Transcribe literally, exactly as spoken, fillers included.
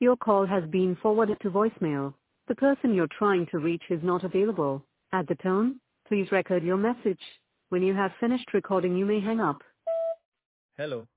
Your call has been forwarded to voicemail. The person you're trying to reach is not available. At the tone, please record your message. When you have finished recording, you may hang up. Hello.